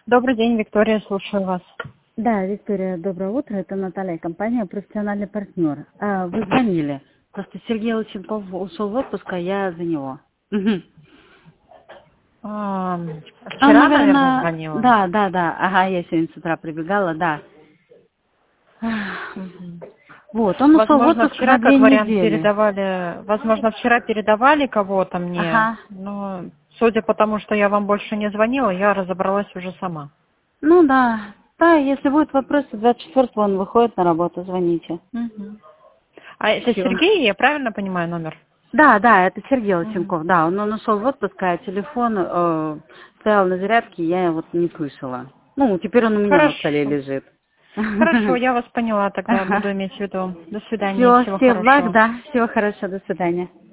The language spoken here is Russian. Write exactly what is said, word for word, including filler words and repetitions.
Добрый день, Виктория, слушаю вас. Да, Виктория, доброе утро. Это Наталья, компания «Профессиональный партнер». А, вы звонили. Просто Сергей Лысенков ушел в отпуск, а я за него. Мгм. А, Он, Вчера, наверное, наверное, звонила. да, да, да. Ага, я сегодня с утра прибегала, да. Мгм. Вот, он ушел в Возможно, отпуск на вчера, две как вариант, недели. передавали, возможно, вчера передавали кого-то мне, Ага. но судя по тому, что я вам больше не звонила, я разобралась уже сама. Ну да. Да, если будут вопросы, двадцать четвёртого он выходит на работу, звоните. Мгм. А это Все. Сергей, я правильно понимаю номер? Да, да, это Сергей Мгм. Лысенков, да, он, он ушел в отпуск, а телефон э, стоял на зарядке, я его не слышала. Ну, теперь он у меня на столе Хорошо. лежит. Хорошо, я вас поняла тогда, буду иметь в виду. До свидания, Все, всего всех благ, хорошего. да, всего хорошего, до свидания.